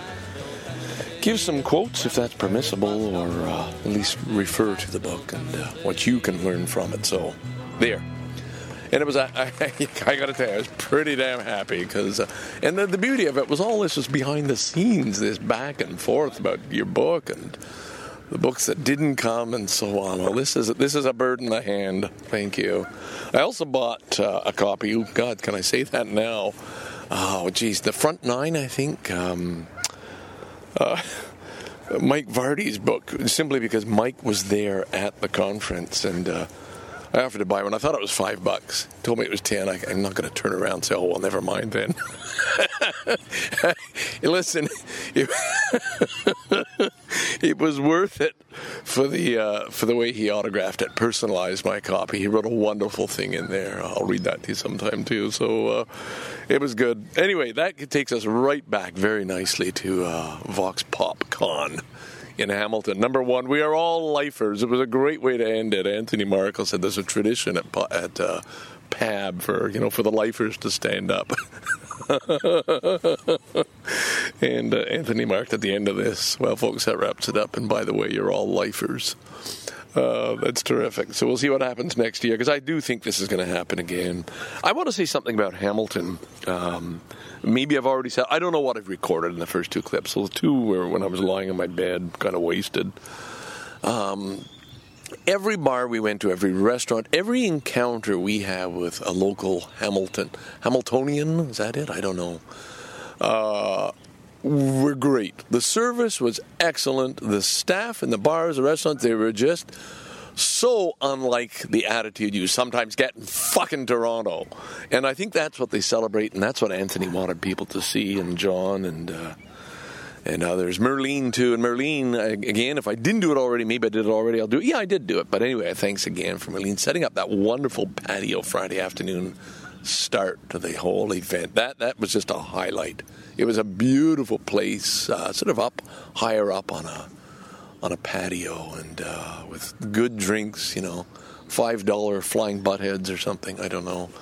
give some quotes, if that's permissible, or uh, at least refer to the book and uh, what you can learn from it. So, there. And it was, I, I, I got to tell you, I was pretty damn happy because, uh, and the, the beauty of it was all this was behind the scenes, this back and forth about your book and the books that didn't come and so on. Well, this is this is a bird in the hand. Thank you. I also bought uh, a copy. Oh, God, can I say that now? Oh, geez, the front nine, I think, um, uh, Mike Vardy's book, simply because Mike was there at the conference, and uh, I offered to buy one. I thought it was five bucks. He told me it was ten. I, I'm not going to turn around and say, oh, well, never mind then. Listen, it, it was worth it for the uh, for the way he autographed it, personalized my copy. He wrote a wonderful thing in there. I'll read that to you sometime too. So uh, it was good. Anyway, that takes us right back very nicely to uh, Vox Pop Con in Hamilton. Number one, we are all lifers. It was a great way to end it. Anthony Markle said there's a tradition at at uh, P A B for you know for the lifers to stand up. And uh, Anthony marked at the end of this, well, folks, that wraps it up. And by the way, you're all lifers. Uh, that's terrific. So we'll see what happens next year, because I do think this is going to happen again. I want to say something about Hamilton. Um, maybe I've already said, I don't know what I've recorded in the first two clips. So the two were when I was lying in my bed, kind of wasted. Um, every bar we went to, every restaurant, every encounter we have with a local Hamilton, Hamiltonian, is that it? I don't know. Uh, were great. The service was excellent. The staff in the bars, the restaurants, they were just so unlike the attitude you sometimes get in fucking Toronto. And I think that's what they celebrate, and that's what Anthony wanted people to see, and John, and uh, and others. Merlene, too. And Merlene, again, if I didn't do it already, maybe I did it already, I'll do it. Yeah, I did do it. But anyway, thanks again for Merlene setting up that wonderful patio Friday afternoon start to the whole event. That that was just a highlight. It was a beautiful place, uh, sort of up higher up on a on a patio, and uh, with good drinks. You know, five dollar flying buttheads or something. I don't know.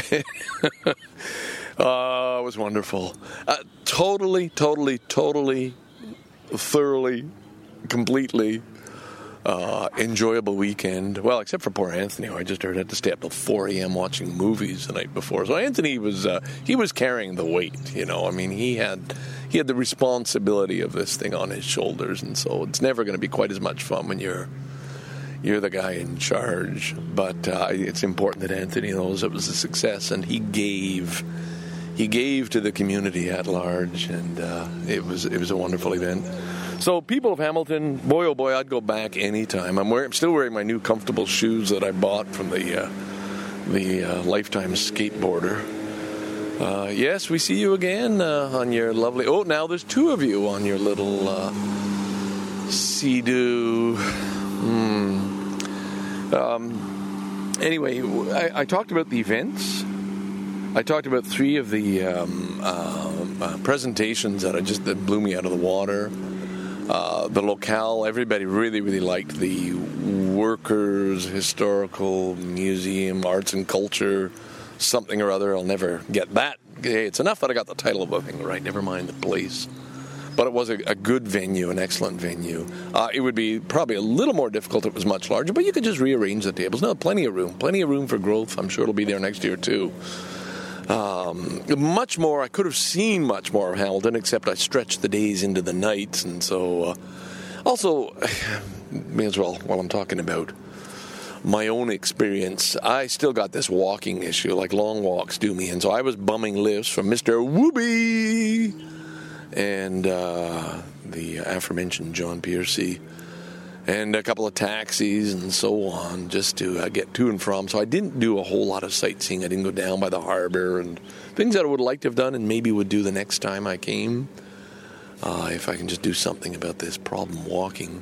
uh, it was wonderful. Uh, totally, totally, totally, thoroughly, completely. Uh, enjoyable weekend. Well, except for poor Anthony, who I just heard had to stay up till four a.m. watching movies the night before. So Anthony was uh, he was carrying the weight. You know, I mean, he had he had the responsibility of this thing on his shoulders, and so it's never going to be quite as much fun when you're you're the guy in charge. But uh, it's important that Anthony knows it was a success, and he gave he gave to the community at large, and uh, it was it was a wonderful event. So, people of Hamilton, boy oh boy, I'd go back anytime. I'm, wearing, I'm still wearing my new comfortable shoes that I bought from the uh, the uh, Lifetime skateboarder. Uh, yes, we see you again uh, on your lovely... Oh, now there's two of you on your little uh, Sea-Doo. Hmm. Um, anyway, I, I talked about the events. I talked about three of the um, uh, uh, presentations that I just that blew me out of the water. Uh, the locale, everybody really, really liked the Workers Historical Museum, Arts and Culture, something or other. I'll never get that. Hey, it's enough that I got the title of the thing right, never mind the place. But it was a, a good venue, an excellent venue. Uh, it would be probably a little more difficult if it was much larger, but you could just rearrange the tables. No, plenty of room. Plenty of room for growth. I'm sure it'll be there next year, too. Um, much more, I could have seen much more of Hamilton, except I stretched the days into the nights, and so, uh, also, may as well, while I'm talking about my own experience, I still got this walking issue, like long walks do me, and so I was bumming lifts from Mister Whoopi and, uh, the aforementioned John Piercy, and a couple of taxis and so on, just to uh, get to and from. So I didn't do a whole lot of sightseeing. I didn't go down by the harbor and things that I would like to have done and maybe would do the next time I came, uh, if I can just do something about this problem walking.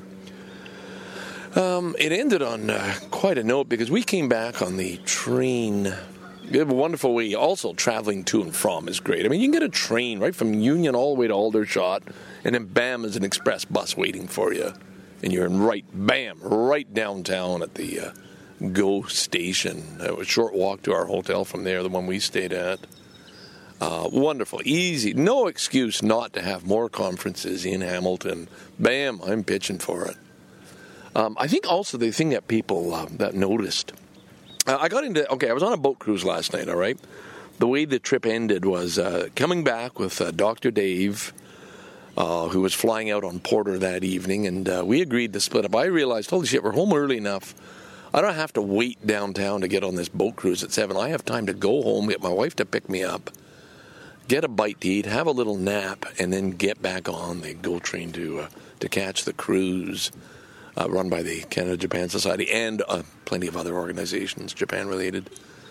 Um, it ended on uh, quite a note because we came back on the train. We have a wonderful way. Also, traveling to and from is great. I mean, you can get a train right from Union all the way to Aldershot, and then bam, there's an express bus waiting for you. And you're in right, bam, right downtown at the uh, GO station. It was a short walk to our hotel from there, the one we stayed at. Uh, wonderful, easy, no excuse not to have more conferences in Hamilton. Bam, I'm pitching for it. Um, I think also the thing that people uh, that noticed, uh, I got into, okay, I was on a boat cruise last night, all right? The way the trip ended was uh, coming back with uh, Doctor Dave, Uh, who was flying out on Porter that evening, and uh, we agreed to split up. I realized, holy shit, we're home early enough. I don't have to wait downtown to get on this boat cruise at seven. I have time to go home, get my wife to pick me up, get a bite to eat, have a little nap, and then get back on the GO train to uh, to catch the cruise uh, run by the Canada-Japan Society and uh, plenty of other organizations, Japan-related.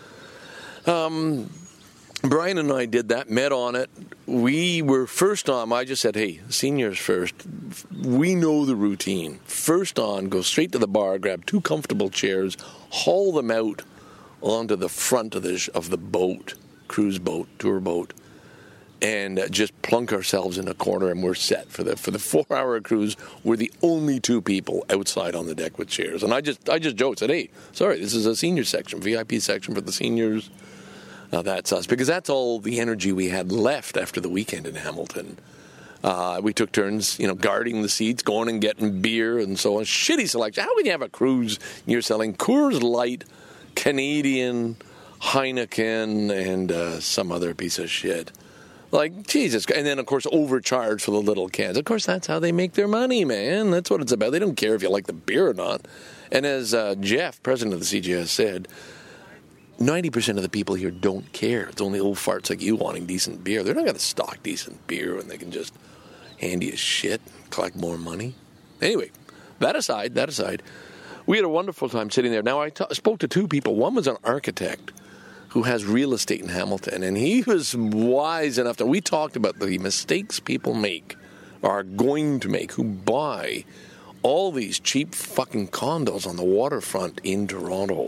Um... Brian and I did that, met on it. We were first on. I just said, hey, seniors first. We know the routine. First on, go straight to the bar, grab two comfortable chairs, haul them out onto the front of the of the boat, cruise boat, tour boat, and uh, just plunk ourselves in a corner, and we're set for the for the four-hour cruise. We're the only two people outside on the deck with chairs. And I just I just joked, said, hey, sorry, this is a senior section, V I P section for the seniors. Now that's us, because that's all the energy we had left after the weekend in Hamilton. Uh, we took turns, you know, guarding the seats, going and getting beer and so on. Shitty selection. How can you have a cruise and you're selling Coors Light, Canadian, Heineken, and uh, some other piece of shit? Like, Jesus. And then, of course, overcharge for the little cans. Of course, that's how they make their money, man. That's what it's about. They don't care if you like the beer or not. And as uh, Jeff, president of the C G S, said, ninety percent of the people here don't care. It's only old farts like you wanting decent beer. They're not going to stock decent beer when they can just hand you shit and collect more money. Anyway, that aside, that aside, we had a wonderful time sitting there. Now, I t- spoke to two people. One was an architect who has real estate in Hamilton, and he was wise enough to, we talked about the mistakes people make, are going to make, who buy all these cheap fucking condos on the waterfront in Toronto.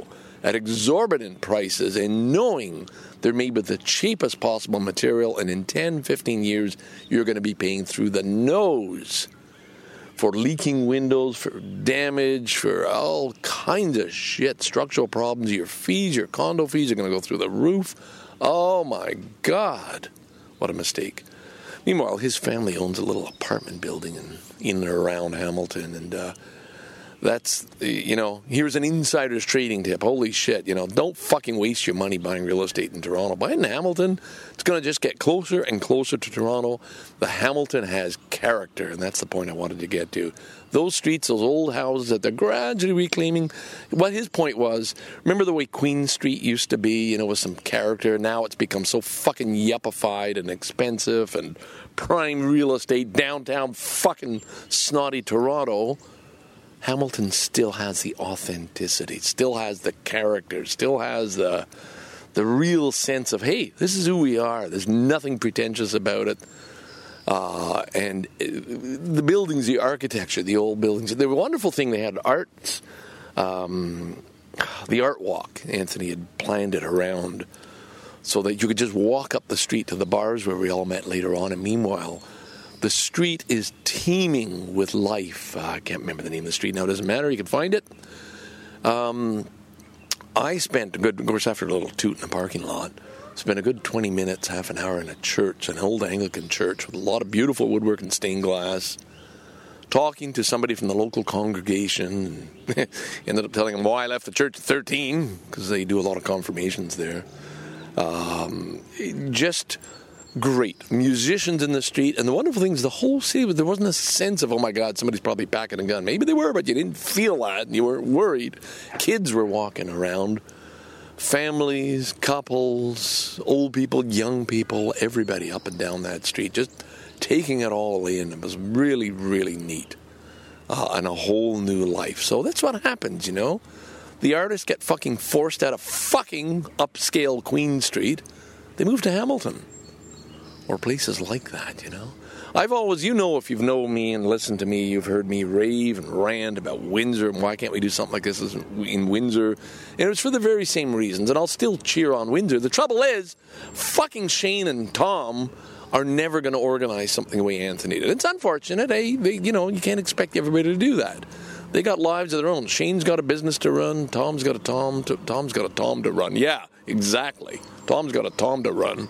at exorbitant prices and knowing they're made with the cheapest possible material, and in ten, fifteen years, you're going to be paying through the nose for leaking windows, for damage, for all kinds of shit, structural problems. Your fees, your condo fees are going to go through the roof. Oh, my God. What a mistake. Meanwhile, his family owns a little apartment building in, in and around Hamilton, and uh, that's, you know, here's an insider's trading tip. Holy shit, you know, don't fucking waste your money buying real estate in Toronto. Buy in Hamilton. It's going to just get closer and closer to Toronto. The Hamilton has character, and that's the point I wanted to get to. Those streets, those old houses that they're gradually reclaiming. What his point was, remember the way Queen Street used to be, you know, with some character? Now it's become so fucking yuppified and expensive and prime real estate, downtown fucking snotty Toronto. Hamilton still has the authenticity, still has the character, still has the the real sense of, hey, this is who we are. There's nothing pretentious about it. Uh, and the buildings, the architecture, the old buildings, the wonderful thing, they had arts, um, the art walk. Anthony had planned it around so that you could just walk up the street to the bars where we all met later on. And meanwhile, the street is teeming with life. Uh, I can't remember the name of the street now. It doesn't matter. You can find it. Um, I spent a good, of course, after a little toot in the parking lot, spent a good twenty minutes, half an hour in a church, an old Anglican church with a lot of beautiful woodwork and stained glass, talking to somebody from the local congregation. Ended up telling them why I left the church at thirteen, because they do a lot of confirmations there. Um, just great. Musicians in the street. And the wonderful thing is the whole city, there wasn't a sense of, oh my God, somebody's probably packing a gun. Maybe they were, but you didn't feel that. And you weren't worried. Kids were walking around. Families, couples, old people, young people, everybody up and down that street, just taking it all in. It was really, really neat. Uh, and a whole new life. So that's what happens, you know. The artists get fucking forced out of fucking upscale Queen Street. They move to Hamilton. Or places like that, you know. I've always, you know, if you've known me and listened to me, you've heard me rave and rant about Windsor and why can't we do something like this in Windsor. And it was for the very same reasons, and I'll still cheer on Windsor. The trouble is, fucking Shane and Tom are never going to organize something the way Anthony did. It's unfortunate, eh? They, you know, you can't expect everybody to do that. They got lives of their own. Shane's got a business to run. Tom's got a Tom. To, Tom's got a Tom to run. Yeah, exactly. Tom's got a Tom to run.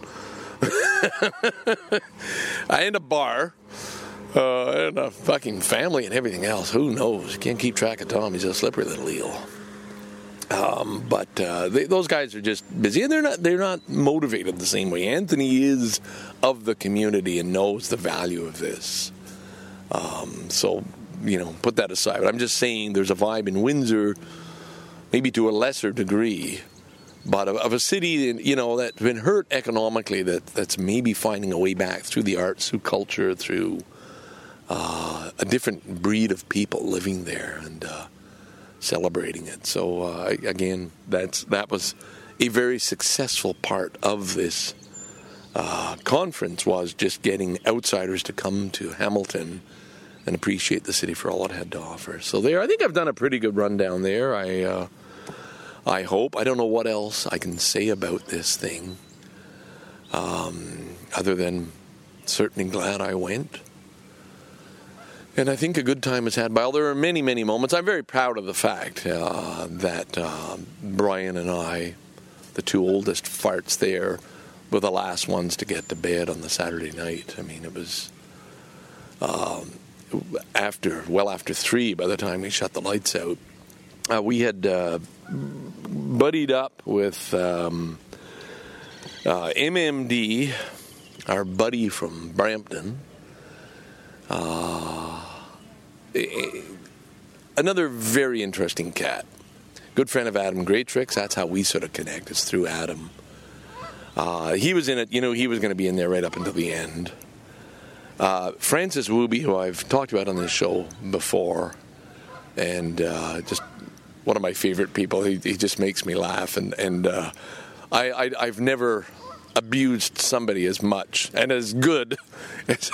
I in a bar, uh, and a fucking family and everything else. Who knows? You can't keep track of Tom. He's a slippery little eel. Um, but uh, they, those guys are just busy, and they're not they're not motivated the same way. Anthony is of the community and knows the value of this. Um, so, you know, put that aside. But I'm just saying there's a vibe in Windsor, maybe to a lesser degree, but of, of a city, you know, that's been hurt economically, that, that's maybe finding a way back through the arts, through culture, through uh, a different breed of people living there and uh, celebrating it. So, uh, again, that's that was a very successful part of this uh, conference, was just getting outsiders to come to Hamilton and appreciate the city for all it had to offer. So there, I think I've done a pretty good rundown there. I... Uh, I hope. I don't know what else I can say about this thing, um, other than certainly glad I went. And I think a good time was had. While there are many, many moments, I'm very proud of the fact uh, that uh, Brian and I, the two oldest farts there, were the last ones to get to bed on the Saturday night. I mean, it was um, after, well after three by the time we shut the lights out. Uh, we had uh, buddied up with um, uh, M M D, our buddy from Brampton. Uh, another very interesting cat. Good friend of Adam Greatrix. That's how we sort of connect, is through Adam. Uh, he was in it, you know, he was going to be in there right up until the end. Uh, Francis Wooby, who I've talked about on this show before, and uh, just one of my favorite people. He, he just makes me laugh, and and uh, I, I I've never abused somebody as much and as good as,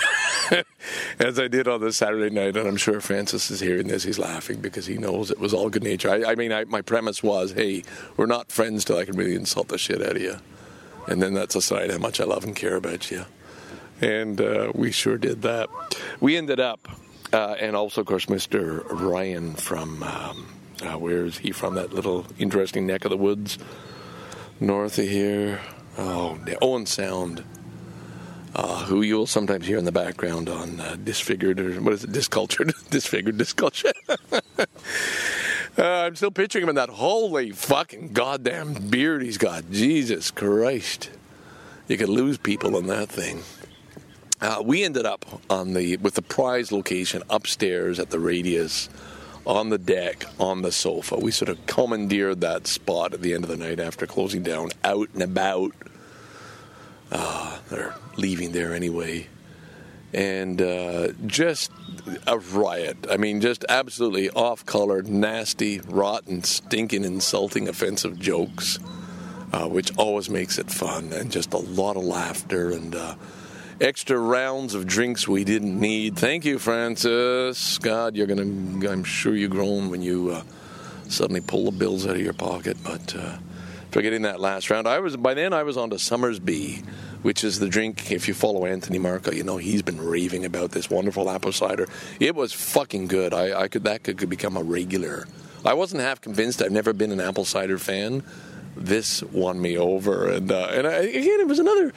as I did on the Saturday night, and I'm sure Francis is hearing this, he's laughing because he knows it was all good nature. I, I mean, I, my premise was, hey, we're not friends till I can really insult the shit out of you. And then that's a sign how much I love and care about you. And uh, we sure did that. We ended up, uh, and also, of course, Mister Ryan from, um, uh, where is he from? That little interesting neck of the woods north of here. Oh, Owen Sound. Uh, who you'll sometimes hear in the background on uh, Disfigured, or what is it, Discultured? Disfigured, Discultured. uh, I'm still picturing him in that holy fucking goddamn beard he's got. Jesus Christ. You could lose people in that thing. Uh, we ended up on the with the prize location upstairs at the Radius, on the deck, on the sofa. We sort of commandeered that spot at the end of the night after closing down, out and about. Uh, they're leaving there anyway. And uh, just a riot. I mean, just absolutely off-colored, nasty, rotten, stinking, insulting, offensive jokes, uh, which always makes it fun. And just a lot of laughter and uh, extra rounds of drinks we didn't need. Thank you, Francis. God, you're going to, I'm sure you groan when you uh, suddenly pull the bills out of your pocket. But... Uh, for getting that last round. I was by then I was on to Summersby, which is the drink. If you follow Anthony Marco, you know he's been raving about this wonderful apple cider. It was fucking good. I, I could that could, could become a regular. I wasn't half convinced. I've never been an apple cider fan. This won me over, and uh, and I, again it was another.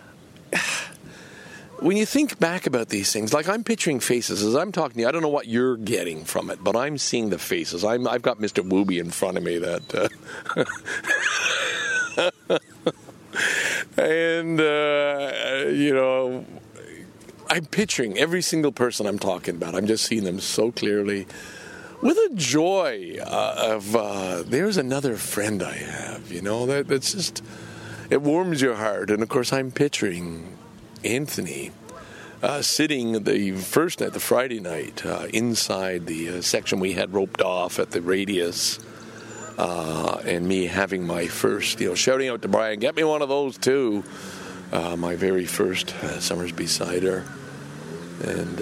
When you think back about these things, like I'm picturing faces as I'm talking to you, I don't know what you're getting from it, but I'm seeing the faces. I'm, I've got Mister Wooby in front of me that, uh, and, uh, you know, I'm picturing every single person I'm talking about. I'm just seeing them so clearly with a joy uh, of, uh, there's another friend I have, you know, that that's just, it warms your heart. And, of course, I'm picturing Anthony uh, sitting the first night, the Friday night, uh, inside the uh, section we had roped off at the Radius, uh, and me having my first, you know, shouting out to Brian, get me one of those too, uh, my very first uh, Summersby cider, and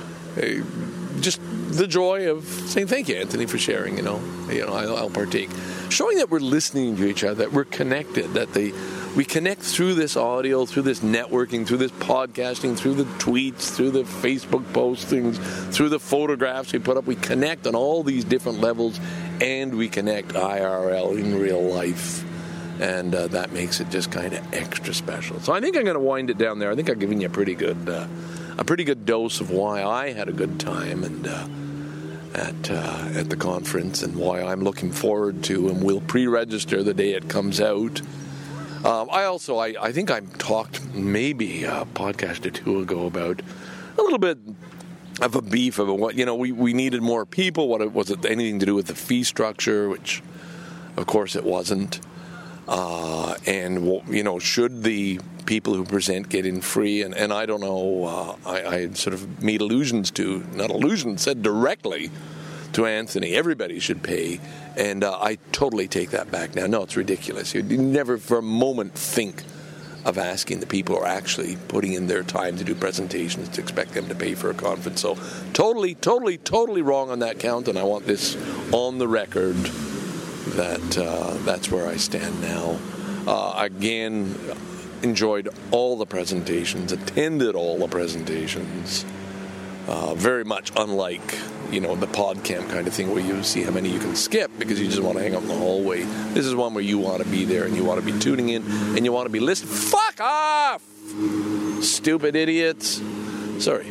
uh, just the joy of saying thank you, Anthony, for sharing. You know, you know, I'll, I'll partake, showing that we're listening to each other, that we're connected, that the we connect through this audio, through this networking, through this podcasting, through the tweets, through the Facebook postings, through the photographs we put up. We connect on all these different levels, and we connect I R L in real life. And uh, that makes it just kind of extra special. So I think I'm going to wind it down there. I think I've given you a pretty good, uh, a pretty good dose of why I had a good time and uh, at uh, at the conference, and why I'm looking forward to, and will pre-register the day it comes out. Um, I also, I, I think I talked maybe a podcast or two ago about a little bit of a beef of what, you know, we, we needed more people. What was it, anything to do with the fee structure, which, of course, it wasn't. Uh, and, you know, should the people who present get in free? And, and I don't know, uh, I, I sort of made allusions to, not allusions, said directly to Anthony, everybody should pay. And uh, I totally take that back now. No, it's ridiculous. You never for a moment think of asking the people who are actually putting in their time to do presentations to expect them to pay for a conference. So totally, totally, totally wrong on that count, and I want this on the record that uh, that's where I stand now. Uh, again, enjoyed all the presentations, attended all the presentations. Uh, very much unlike, you know, the PodCamp kind of thing where you see how many you can skip because you just want to hang out in the hallway. This is one where you want to be there and you want to be tuning in and you want to be listening. Fuck off! Stupid idiots. Sorry.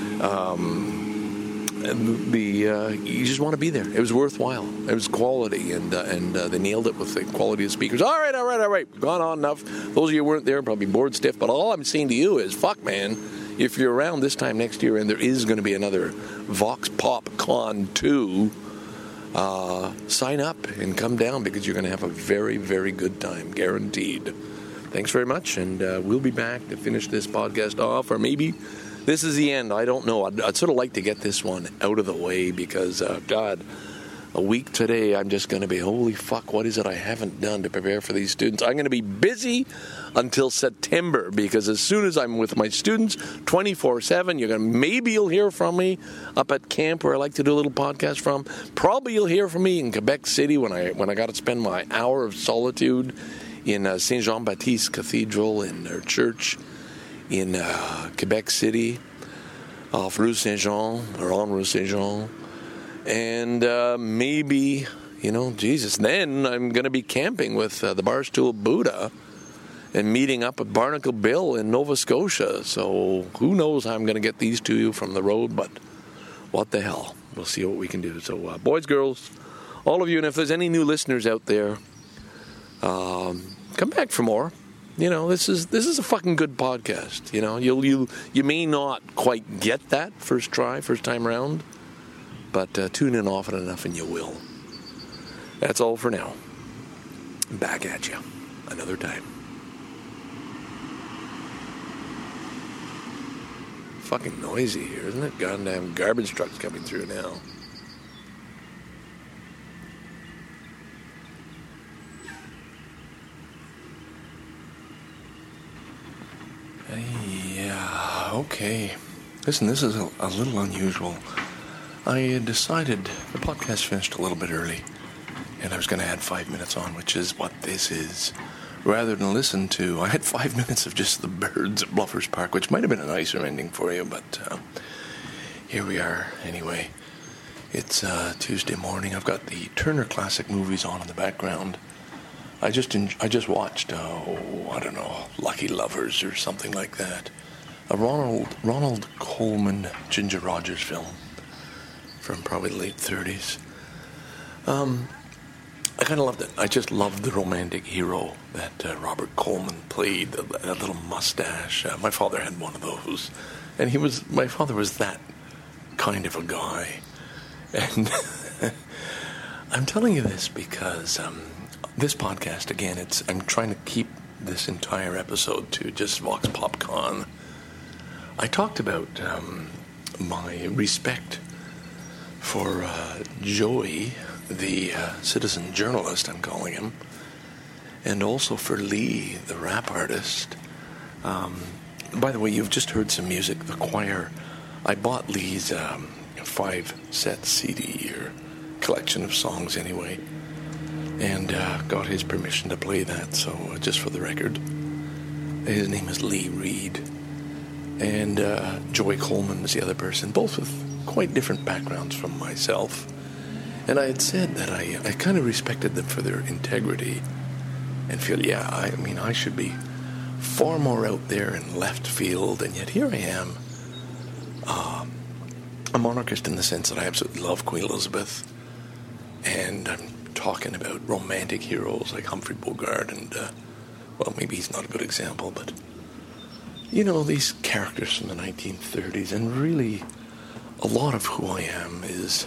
Um, and the uh, you just want to be there. It was worthwhile. It was quality, and uh, and uh, they nailed it with the quality of speakers. All right, all right, all right. Gone on enough. Those of you who weren't there probably bored stiff, but all I'm saying to you is, fuck, man. If you're around this time next year and there is going to be another Vox Pop Con two, uh, sign up and come down because you're going to have a very, very good time, guaranteed. Thanks very much, and uh, we'll be back to finish this podcast off, or maybe this is the end. I don't know. I'd, I'd sort of like to get this one out of the way because, uh, God, a week today, I'm just going to be, holy fuck, what is it I haven't done to prepare for these students? I'm going to be busy until September, because as soon as I'm with my students, twenty-four seven, you're going to, maybe you'll hear from me up at camp where I like to do a little podcast from. Probably you'll hear from me in Quebec City when I when I got to spend my hour of solitude in uh, Saint Jean-Baptiste Cathedral, in their church in uh, Quebec City, off Rue Saint-Jean, or on Rue Saint-Jean. And uh, maybe, you know, Jesus, then I'm going to be camping with uh, the Barstool Buddha and meeting up with Barnacle Bill in Nova Scotia. So who knows how I'm going to get these to you from the road, but what the hell. We'll see what we can do. So uh, boys, girls, all of you, and if there's any new listeners out there, um, come back for more. You know, this is this is a fucking good podcast. You know, you'll you you may not quite get that first try, first time around, but uh, tune in often enough and you will. That's all for now. Back at you another time. Fucking noisy here, isn't it? Goddamn garbage trucks coming through now. Yeah, okay. Listen, this is a, a little unusual. I decided the podcast finished a little bit early, and I was going to add five minutes on, which is what this is. Rather than listen to, I had five minutes of just the birds at Bluffers Park, which might have been a nicer ending for you, but uh, here we are anyway. It's uh, Tuesday morning. I've got the Turner Classic Movies on in the background. I just en- I just watched, uh, oh, I don't know, Lucky Lovers or something like that. A Ronald Ronald Coleman Ginger Rogers film from probably the late thirties. Um... I kind of loved it. I just loved the romantic hero that uh, Robert Coleman played, that, that little mustache. Uh, my father had one of those. And he was, my father was that kind of a guy. And I'm telling you this because um, this podcast, again, it's I'm trying to keep this entire episode to just Vox Popcorn. I talked about um, my respect for uh, Joey, the uh, citizen journalist, I'm calling him, and also for Lee, the rap artist. Um, by the way, you've just heard some music. The choir, I bought Lee's um, five-set C D, or collection of songs anyway, and uh, got his permission to play that, so uh, just for the record. His name is Lee Reed, and uh, Joey Coleman was the other person, both with quite different backgrounds from myself. And I had said that I, I kind of respected them for their integrity and feel, yeah, I mean, I should be far more out there in left field, and yet here I am, uh, a monarchist in the sense that I absolutely love Queen Elizabeth, and I'm talking about romantic heroes like Humphrey Bogart, and, uh, well, maybe he's not a good example, but, you know, these characters from the nineteen thirties, and really a lot of who I am is...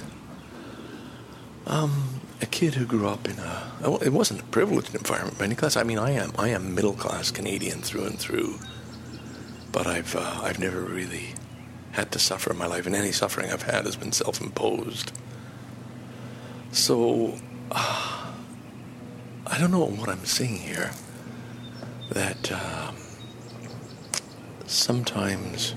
Um, a kid who grew up in a, well, it wasn't a privileged environment by any class. I mean, I am, I am middle-class Canadian through and through, but I've, uh, I've never really had to suffer in my life, and any suffering I've had has been self-imposed. So, uh, I don't know what I'm saying here, that, um, sometimes,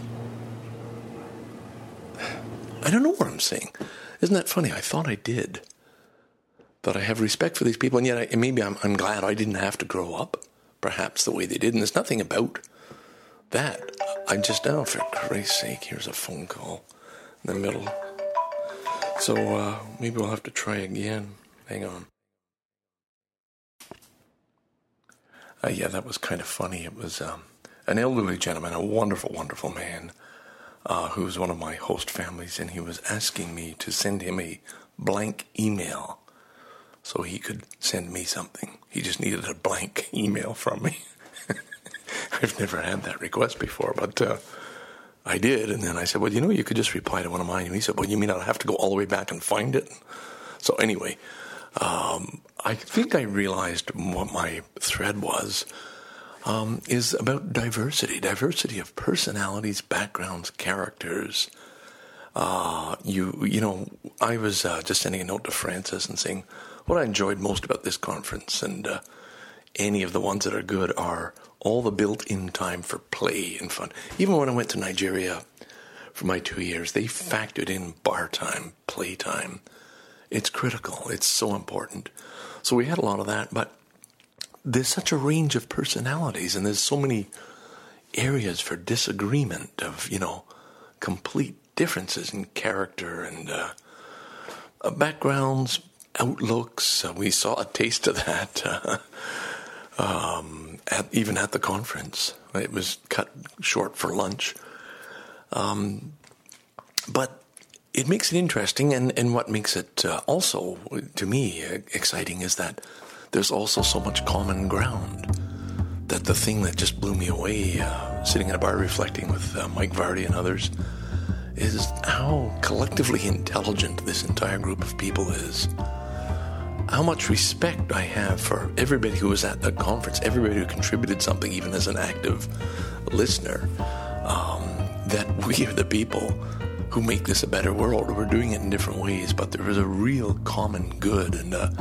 I don't know what I'm saying. Isn't that funny? I thought I did. That I have respect for these people, and yet I, maybe I'm, I'm glad I didn't have to grow up, perhaps, the way they did. And there's nothing about that. I just, oh, for Christ's sake, here's a phone call in the middle. So uh, maybe we'll have to try again. Hang on. Uh, yeah, that was kind of funny. It was um, an elderly gentleman, a wonderful, wonderful man, uh, who was one of my host families, and he was asking me to send him a blank email so he could send me something. He just needed a blank email from me. I've never had that request before, but uh, I did. And then I said, well, you know, you could just reply to one of mine. And he said, well, you mean I'll have to go all the way back and find it? So anyway, um, I think I realized what my thread was, um, is about diversity, diversity of personalities, backgrounds, characters. Uh, you you know, I was uh, just sending a note to Francis and saying what I enjoyed most about this conference, and uh, any of the ones that are good, are all the built-in time for play and fun. Even when I went to Nigeria for my two years, they factored in bar time, play time. It's critical. It's so important. So we had a lot of that, but there's such a range of personalities, and there's so many areas for disagreement of, you know, complete differences in character and uh, uh, backgrounds, outlooks. Uh, we saw a taste of that uh, um, at, even at the conference. It was cut short for lunch. Um, but it makes it interesting, and, and what makes it uh, also, to me, uh, exciting is that there's also so much common ground. That the thing that just blew me away, uh, sitting in a bar reflecting with uh, Mike Vardy and others, is how collectively intelligent this entire group of people is. How much respect I have for everybody who was at the conference, everybody who contributed something, even as an active listener, um, that we are the people who make this a better world. We're doing it in different ways, but there is a real common good and a,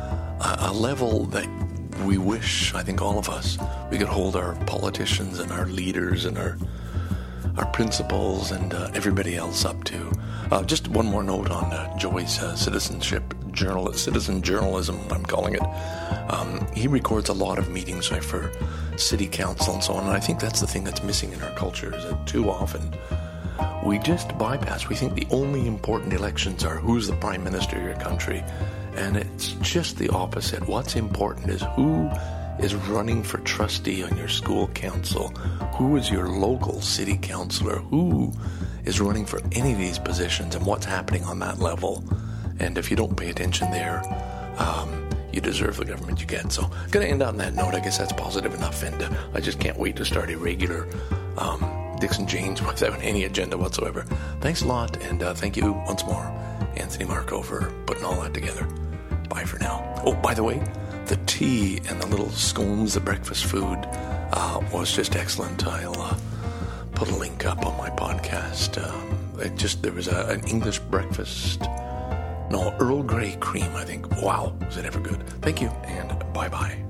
a level that we wish, I think all of us, we could hold our politicians and our leaders and our our principals and uh, everybody else up to. Uh, just one more note on uh, Joey's uh, citizenship journal, citizen journalism, I'm calling it. Um, he records a lot of meetings right, for city council and so on, and I think that's the thing that's missing in our culture, is that too often we just bypass. We think the only important elections are who's the prime minister of your country, and it's just the opposite. What's important is who is running for trustee on your school council, who is your local city councillor, who is running for any of these positions, and what's happening on that level. And if you don't pay attention there, um, you deserve the government you get. So I'm going to end on that note. I guess that's positive enough, and uh, I just can't wait to start a regular um, Dixon Janes without any agenda whatsoever. Thanks a lot, and uh, thank you once more, Anthony Marco, for putting all that together. Bye for now. Oh, by the way, the tea and the little scones, the breakfast food, uh, was just excellent. I'll uh, put a link up on my podcast. Um, it just there was a, an English breakfast, no, Earl Grey cream, I think. Wow, was it ever good? Thank you, and bye-bye.